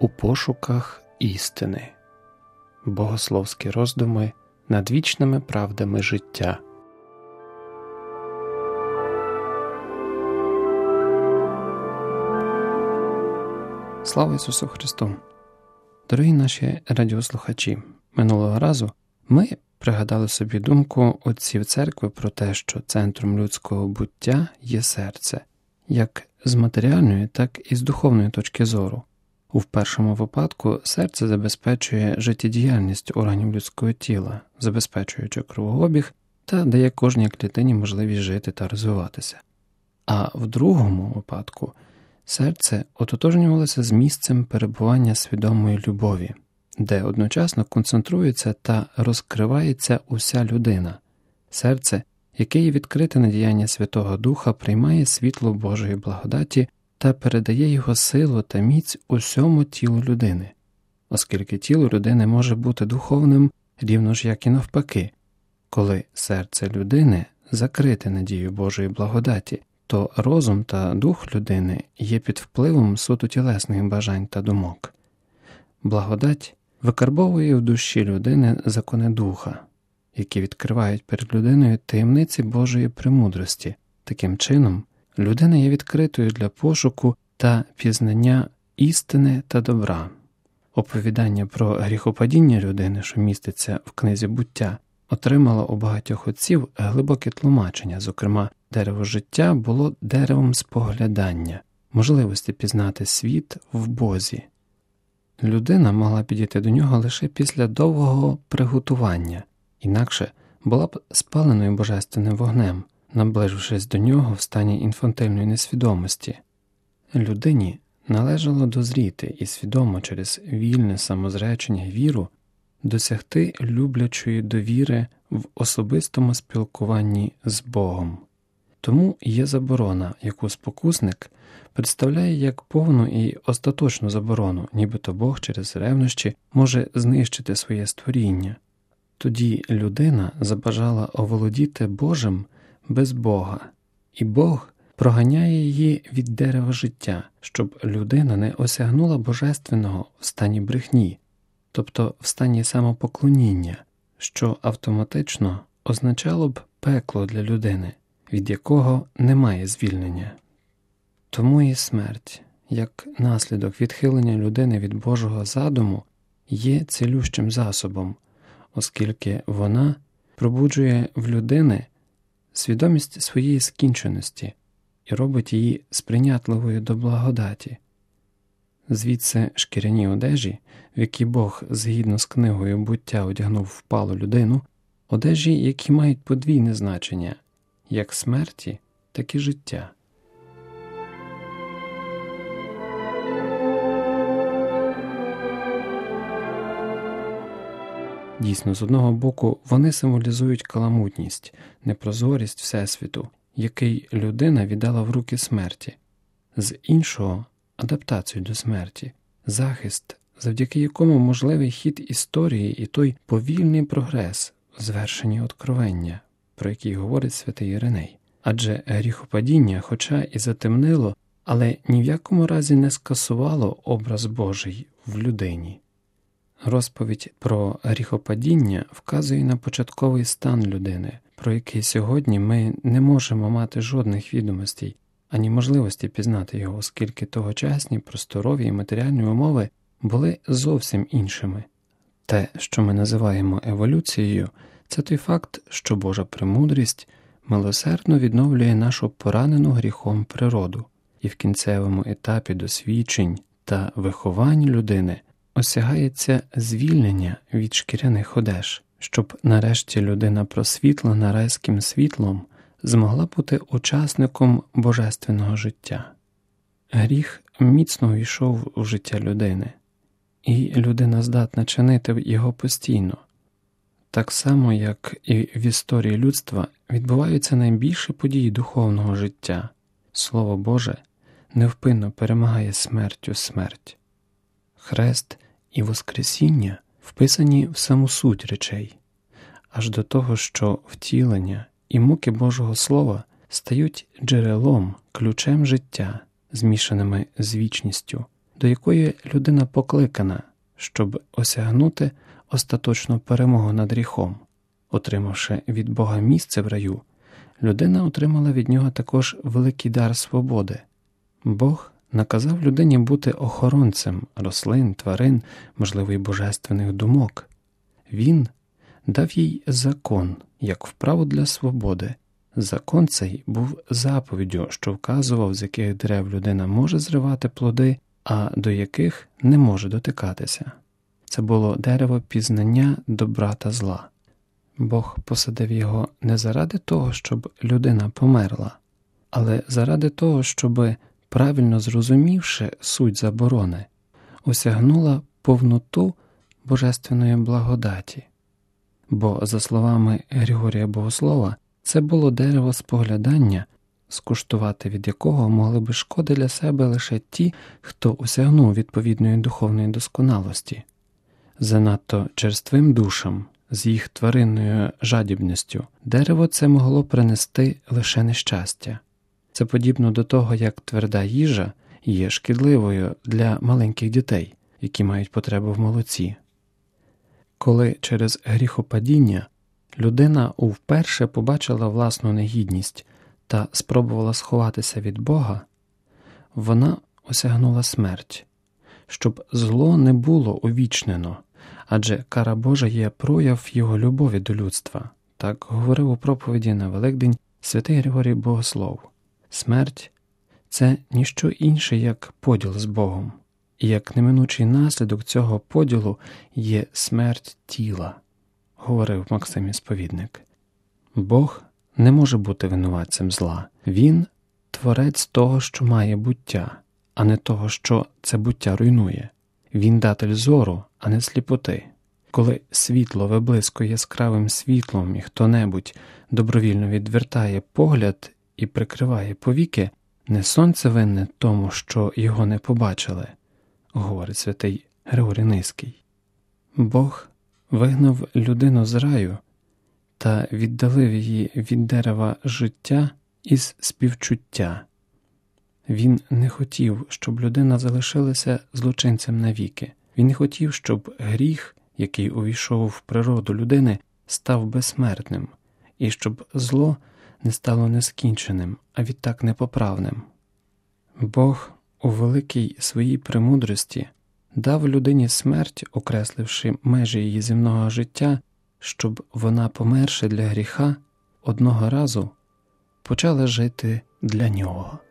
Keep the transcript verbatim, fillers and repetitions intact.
у пошуках істини. Богословські роздуми над вічними правдами життя. Слава Ісусу Христу! Дорогі наші радіослухачі, минулого разу ми пригадали собі думку отців церкви про те, що центром людського буття є серце, як з матеріальної, так і з духовної точки зору. У першому випадку серце забезпечує життєдіяльність органів людського тіла, забезпечуючи кровообіг та дає кожній клітині можливість жити та розвиватися. А в другому випадку серце ототожнювалося з місцем перебування свідомої любові, де одночасно концентрується та розкривається уся людина. Серце, яке є відкрите на діяння Святого Духа, приймає світло Божої благодаті та передає його силу та міць усьому тілу людини, оскільки тіло людини може бути духовним рівно ж як і навпаки. Коли серце людини закрите надією Божої благодаті, то розум та дух людини є під впливом суто тілесних бажань та думок. Благодать викарбовує в душі людини закони духа, які відкривають перед людиною таємниці Божої премудрості. Таким чином, людина є відкритою для пошуку та пізнання істини та добра. Оповідання про гріхопадіння людини, що міститься в книзі «Буття», отримало у багатьох отців глибоке тлумачення, зокрема, дерево життя було деревом споглядання, можливості пізнати світ в Бозі. Людина могла підійти до нього лише після довгого приготування, інакше була б спаленою божественним вогнем, наближившись до нього в стані інфантильної несвідомості. Людині належало дозріти і свідомо через вільне самозречення й віру досягти люблячої довіри в особистому спілкуванні з Богом. Тому є заборона, яку спокусник представляє як повну і остаточну заборону, нібито Бог через ревнощі може знищити своє створіння. Тоді людина забажала оволодіти Божим без Бога, і Бог проганяє її від дерева життя, щоб людина не осягнула божественного в стані брехні, тобто в стані самопоклоніння, що автоматично означало б пекло для людини, від якого немає звільнення. Тому і смерть, як наслідок відхилення людини від Божого задуму, є цілющим засобом, оскільки вона пробуджує в людини свідомість своєї скінченості і робить її сприйнятливою до благодаті. Звідси шкіряні одежі, в які Бог згідно з книгою «Буття» одягнув впалу людину, одежі, які мають подвійне значення – як смерті, так і життя. Дійсно, з одного боку, вони символізують каламутність, непрозорість Всесвіту, який людина віддала в руки смерті. З іншого – адаптацію до смерті, захист, завдяки якому можливий хід історії і той повільний прогрес в звершенні откровення, про який говорить святий Іриней. Адже гріхопадіння, хоча і затемнило, але ні в якому разі не скасувало образ Божий в людині. Розповідь про гріхопадіння вказує на початковий стан людини, про який сьогодні ми не можемо мати жодних відомостей, ані можливості пізнати його, оскільки тогочасні просторові і матеріальні умови були зовсім іншими. Те, що ми називаємо еволюцією, це той факт, що Божа премудрість милосердно відновлює нашу поранену гріхом природу, і в кінцевому етапі досвідчень та виховань людини осягається звільнення від шкіряних одеж, щоб нарешті людина просвітлена райським світлом змогла бути учасником божественного життя. Гріх міцно увійшов у життя людини, і людина здатна чинити його постійно. Так само, як і в історії людства, відбуваються найбільші події духовного життя. Слово Боже невпинно перемагає смертю смерть. Хрест і Воскресіння вписані в саму суть речей, аж до того, що втілення і муки Божого Слова стають джерелом, ключем життя, змішаними з вічністю, до якої людина покликана, щоб осягнути остаточну перемогу над гріхом. Отримавши від Бога місце в раю, людина отримала від нього також великий дар свободи. Бог наказав людині бути охоронцем рослин, тварин, можливо, й божественних думок. Він дав їй закон, як вправу для свободи. Закон цей був заповіддю, що вказував, з яких дерев людина може зривати плоди, а до яких не може дотикатися. Це було дерево пізнання добра та зла. Бог посадив його не заради того, щоб людина померла, але заради того, щоб, правильно зрозумівши суть заборони, осягнула повноту божественної благодаті. Бо, за словами Григорія Богослова, це було дерево споглядання, скуштувати від якого могли би шкоди для себе лише ті, хто осягнув відповідної духовної досконалості. Занадто черствим душам, з їх тваринною жадібністю, дерево це могло принести лише нещастя. Це подібно до того, як тверда їжа є шкідливою для маленьких дітей, які мають потребу в молоці. Коли через гріхопадіння людина вперше побачила власну негідність та спробувала сховатися від Бога, вона осягнула смерть, щоб зло не було увічнено, адже кара Божа є прояв Його любові до людства. Так говорив у проповіді на Великдень святий Григорій Богослов. Смерть – це ніщо інше, як поділ з Богом. І як неминучий наслідок цього поділу є смерть тіла, говорив Максим Ісповідник. Бог не може бути винуватцем зла. Він – творець того, що має буття, а не того, що це буття руйнує. Він датель зору, а не сліпоти. Коли світло виблискує яскравим світлом і хто-небудь добровільно відвертає погляд і прикриває повіки, не сонце винне тому, що його не побачили, говорить святий Григорій Низький. Бог вигнав людину з раю та віддалив її від дерева життя із співчуття. Він не хотів, щоб людина залишилася злочинцем навіки. Він не хотів, щоб гріх, який увійшов в природу людини, став безсмертним, і щоб зло не стало нескінченим, а відтак непоправним. Бог у великій своїй премудрості дав людині смерть, окресливши межі її земного життя, щоб вона, померши для гріха, одного разу почала жити для нього.